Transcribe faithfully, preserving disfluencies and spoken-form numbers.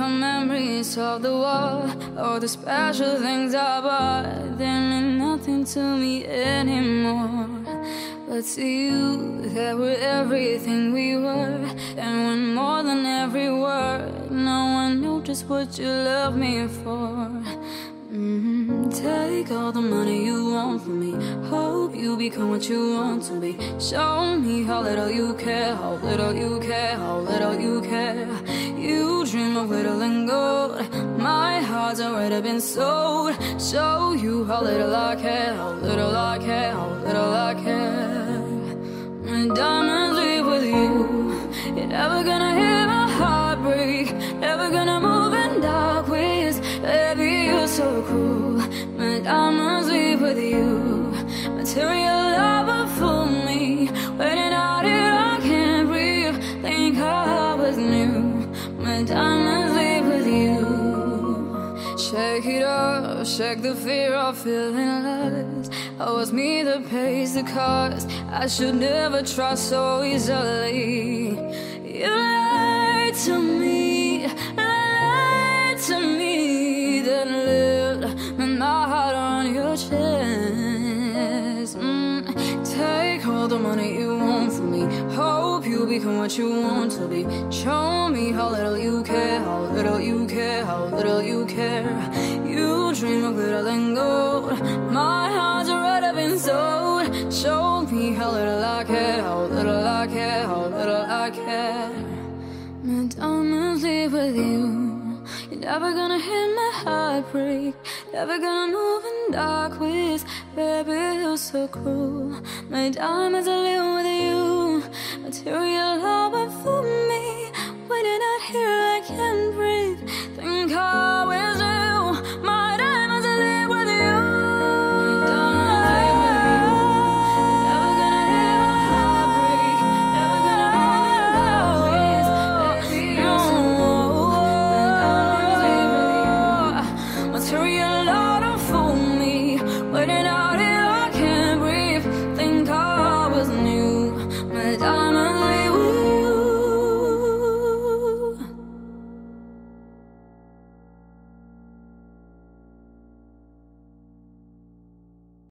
the memories of the war, all the special things I bought, they mean nothing to me anymore. But to you, they were everything we were, and when more than every word. Now I know just what you love me for. Mm-hmm. Take all the money you want from me, hope you become what you want to be. Show me how little you care, how little you care, how little you care. You dream of little and gold, my heart's already been sold. Show you how little I care, how little I care, how little I care. My diamonds leave with you, you're never gonna hear my heart break, never gonna move in dark ways. Baby, you're so cruel. My diamonds leave with you, material love will fool me. Waiting out here, I can't breathe, think I was new. My diamonds leave with you. Shake it up, shake the fear of feeling lost. Oh, it's me that pays the cost. I should never trust so easily. You lied to me, lied to me, then lived with my heart on your chest. Mm. Take all the money you want from me, hope you become what you want to be. Show me how little you care, how little you care, how little you care. You dream of little and gold, my heart's already been sold. Show me how little I care, how little I care, how little I care. My diamonds leave with you, you're never gonna hear my heart break, never gonna move in dark ways. Baby, you're so cruel. My diamonds are live with you, material love will fool me. When you're not here, I can't breathe.